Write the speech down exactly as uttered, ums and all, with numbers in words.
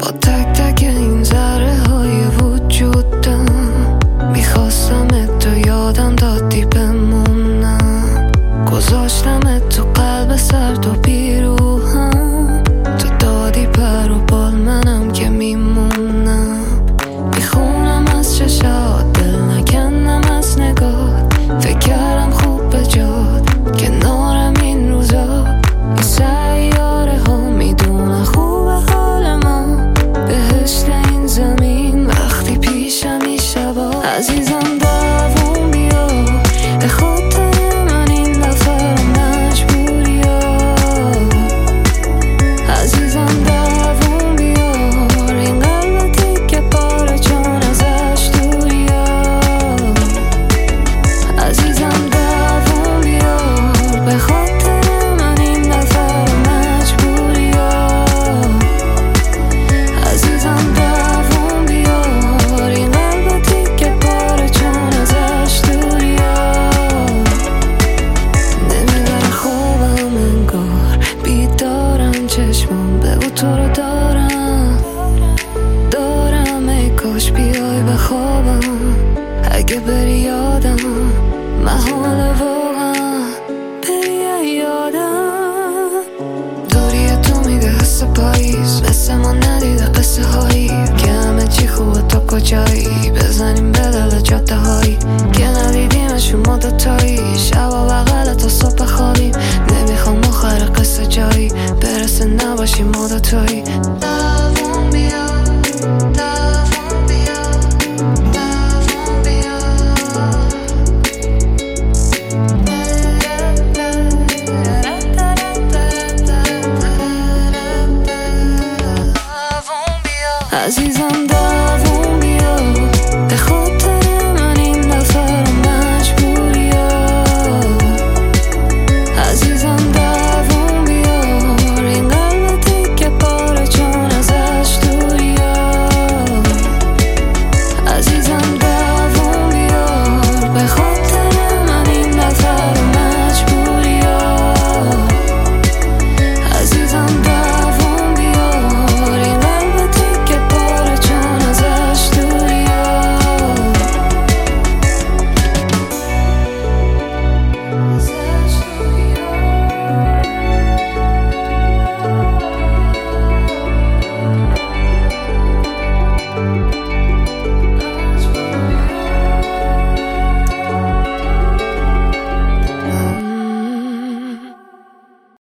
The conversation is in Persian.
با تک تک این ذره های وجودم میخواستم تو یادم دادی بمونم، گذاشتم تو قلب سرد و بیروهم، تو دادی پر و بال منم که میمونم. میخونم از چشات دل نکنم از نگاه، فکر کردم خوب به جات کنارم این روزا. این سیاره ها میدونن خوب حال ما، بهشت این زمین وقتی پیشم این شبا. عزیزم دوام بیا به خاطر من این دفعه مجبوری ها. عزیزم دوام بیار این قلبتی که پاره چون ازش دوری ها. عزیزم دوام بیار به خاطر من این دفعه مجبوری ها. عزیزم دوام بیار این قلبتی که پاره چون ازش دوری ها. نمیبره خوابم انگار بیدارم، چشمم به او تو رو دارم دارم. ای کاش بیای به خوابم، اگه بری یادم محال واقعا بری یادم. دوری تو میده حس پاییز، مثل ما ندیده قصه هایی که همه چی خوبه تو کجایی. بزنیم به دل جاده هایی که ندیدیمشون ما دوتایی. شبا بغل تا صبح خوابیم، نمیخوام آخر قصه جایی برسه نباشیم ما دوتایی. دوام بیا دوام بیا دوام بیا. دوام بیا عزیزم